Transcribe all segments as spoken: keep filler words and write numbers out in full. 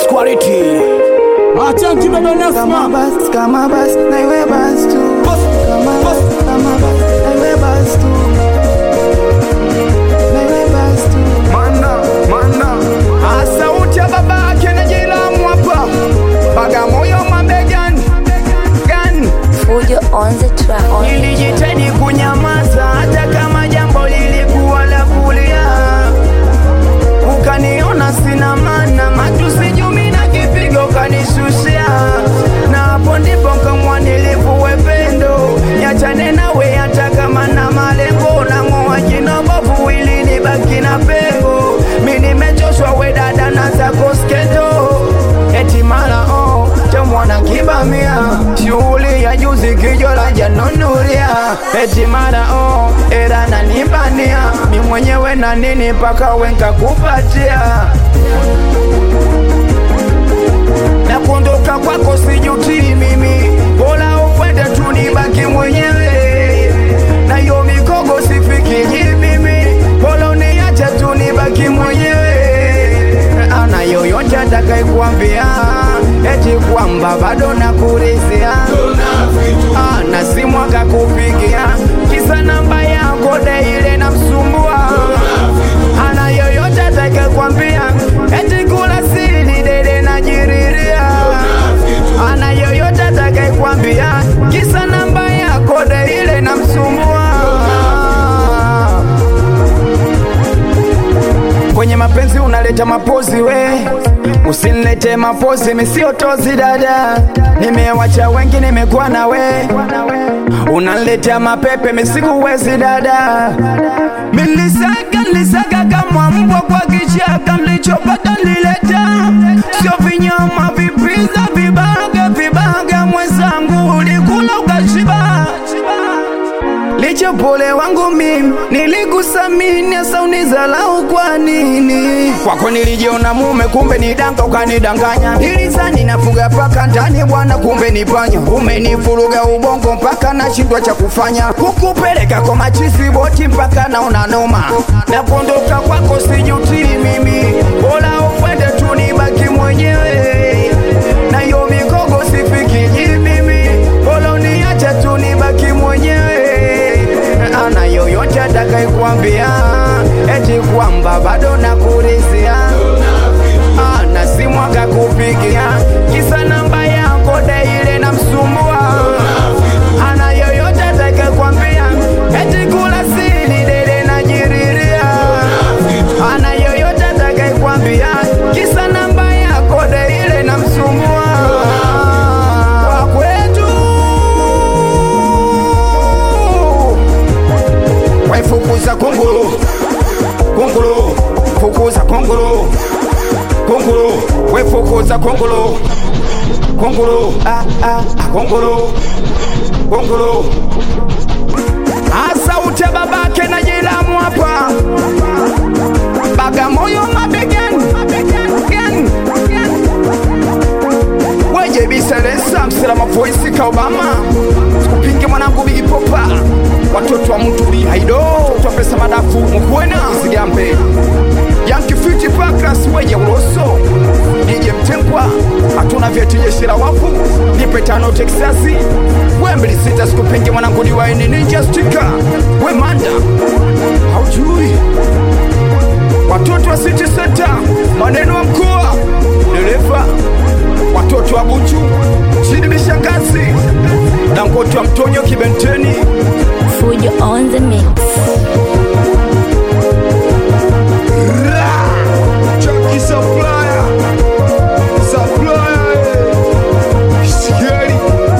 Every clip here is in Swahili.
quality. Acha kibebe nasma. Kama bas, kama bas, na iwe bas tu. Kama bas, kama bas, na iwe bas tu. Na iwe bas tu. Mana, mana. Asauti ya babake na Jilamu hapa. Bagamoyo mabegani. Gani? Fujo on the track. Nilijitahidi kunyamaza hata kama jambo lilikuwa la kulia. Ukaniona sina maana, matusi jumi na kipigo kanisusia. Na hapo ndipo kamwa nilivuwe pendo. Niachane nawe hata kama na malengo. Na ngoa jino bovu ili nibaki na pengo. Mimi nimechoshwa we dada na zako skendo. Eti mara oh, temwana kibamia. Shughuli ya juzi kijola janonuria. Eti mara oh, era na nibania. Mi mwenyewe na nini paka wenka kupatia. Na kuondoka kwako sijuti mimi. Bola ukwende tu nibaki mwenyewe. Na hiyo mikogo sifiki mimi. Bola uniache tu nibaki mwenyewe. Ana yoyote atakaye kuambia eti kwamba bado nakurizia. Ana simu akakupigia kisa namba yako ile namsumbua. Ana yoyote atakaye kuambia eti kula siri dede najiriria. Ana yoyote atakaye kuambia kisa namba yako ile namsumbua. Kwenye mapenzi unaleta mapozi we, usinilete mapozi misio tozi dada. Nimewacha wengi nimekuwa na we, unaleta mapepe misikuwezi dada. Milisaka nilisaka kama mbwa kwa kichaka. Nilichopata nilileta, sio vinyama vipiza vibaga vibaga. Mwenzangu ulikula ukashiba. Licha pole wangu mimi nilikusamini, asa unizalau kwa nini? Kwako nilijiona mume kumbe ni danga ukanidanganya. Nilizani nafuga paka ndani bwana kumbe ni panya. Umenifuruga ubongo mpaka nashindwa cha kufanya. Kukupeleka kwa machizi boti mpaka naona noma. Na kuondoka kwako sijuti mimi. Bola ukwende tu nibaki mwenyewe. Na hiyo mikogo sifiki mimi. Bola uniache tu nibaki mwenyewe. Ana yoyote atakaye kuambia eti kwamba bado nakurizia. Ana simu akakupigia kisa namba yako ile namsumbua. Ana yoyote atakaye kuambia eti kula siri dede najiriria. Ana yoyote atakaye kuambia kisa namba yako ile namsumbua. Kwa kwetu wai fukuza kunguru, kunguru, fukuza kunguru, kunguru, wai fukuza kunguru, kunguru, ah ah, kunguru, kunguru. Asauti ya babake na Jilamu hapa. Bagamoyo mabegani, mabegani. Weje biselesa msela voice ka Obama. Kupinge mwanangu Big Popa. Watoto wa mtuli haido Twa pesa madafu mkwena Sigambe Yankee Fiti Packers weje uloso D J Mtempwa hatuna vyeti jeshi la wafu. Nipe tano Texasi Wembili sita sikupinge mwanangu Diwaini Ninja Sticker. We manda haujui. Watoto wa City Center maneno wa mkoa dereva. Watoto wa Buchu Chidi Mishakazi Dangote wa Mtonyo Kibenteni. Fujo on the mix. Chucky Supplier Supplier Scary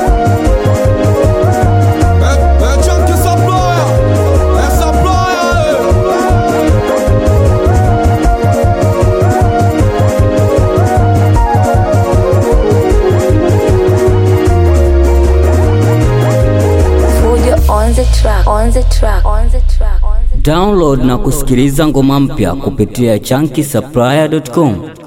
Chucky Supplier Supplier. Fujo on the track. On the track. On the track. On the track. Download na kusikiliza ngoma mpya kupitia chunky supplier dot com.